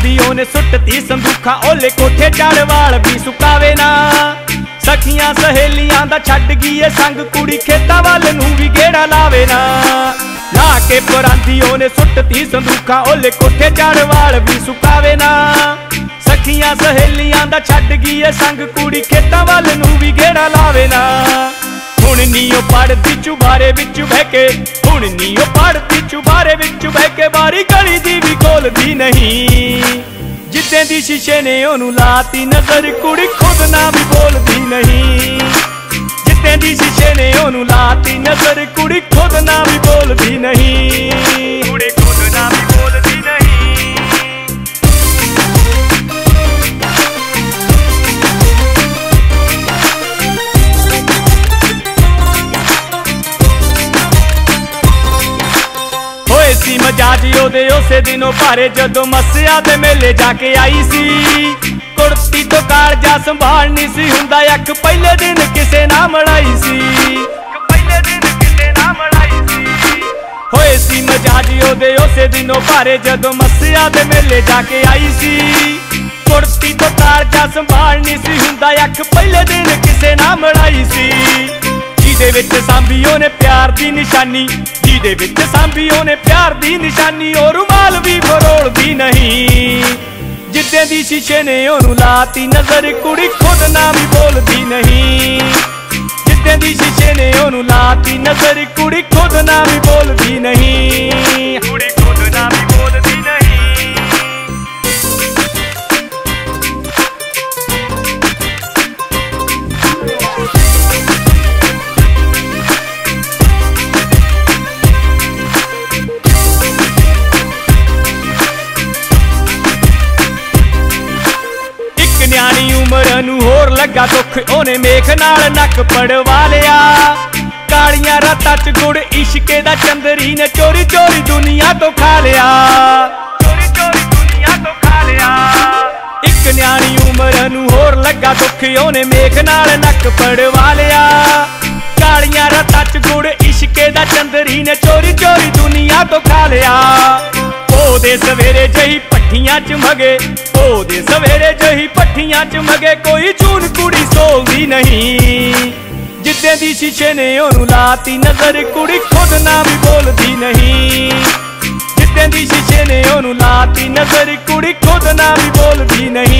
परांदी ओने सुटती संदूखा ओले कोठे चढ़ वाल भी सुकावे ना। सखियां सहेलियां दा छड्ड गई संग कुड़ी खेतां वाल नूं भी गेड़ा लावे ना। ला के परांदी ओने सुटती संदूखा ओले कोठे चढ़ वाल भी सुकावे ना। सखियां सहेलियां दा छड्ड गई संग कुड़ी खेतां वाल नूं भी गेड़ा लावे ना। हुण नी ओ पढ़दी चुबारे विच बह के, हुण नी ओ पढ़दी चुबारे विच बह के, बारी गली दी भी खोलदी नहीं। जिद्दे दी शीशे ने ओनू लाती नजर कुड़ी खुद ना भी बोलदी नहीं। जिद्दे दी शीशे ने ओनू लाती नजर कुड़ी खुद ना भी बोलदी नहीं। कुड़ी खुद ना भी बोलदी नहीं। सी मजाज ओदे उसे दिनों भारे जदों मस्सिया दे मेले जाके आई सी। कुर्ती तो कालजा संभाल नहीं सी हुंदा, अख पहले दिन किसे ना मिलाई सी। पहले दिन किसे ना मिलाई सी। होए सी मजाज ओदे उसे दिनों भारे जदों मस्सिया दे मेले जाके आई सी। कुर्ती तो कालजा संभाल नहीं सी हुंदा, अख पहले दिन किसे ना मिलाई सी। जिहदे विच सांभी ओने प्यार दी निशानी, जिहदे विच सांभी ओने प्यार दी निशानी, और रुमाल भी फरोलदी नहीं। जिद्दे दी शीशे ने ओनू लाती नजर कुड़ी खुद ना भी बोलदी नहीं। जिद्दे दी शीशे ने ओनू लाती नजर कुड़ी खुद ना भी बोलदी नहीं। कुड़ी खुद ना भी बोलदी नहीं। न्याणी उमर नू होर लगा दुख ओने मेख नाल नक पड़वा लिया। कालियां रातां च गुड़ इश्के दा चंदरी ने चोरी चोरी दुनिया तो खा लिया। चोरी चोरी दुनिया तो खा लिया। इक न्याणी उमर नू होर लगा दुख ओने मेख नाल नक पड़वा लिया। कालियां रातां च गुड़ इश्के दा चंदरी ने चोरी चोरी दुनिया तो खा लिया। ओदे सवेरे जही पट्ठियां च मगे, ओदे सवेरे जही पट्ठियां च मगे, कोई चून कुड़ी सोलदी नहीं। जिद्दे दी शीशे ने ओनू लाती नजर कुड़ी खुद ना भी बोलदी नहीं। जिद्दे दी शीशे ने ओनू लाती नजर कुड़ी खुद ना भी बोलदी नहीं।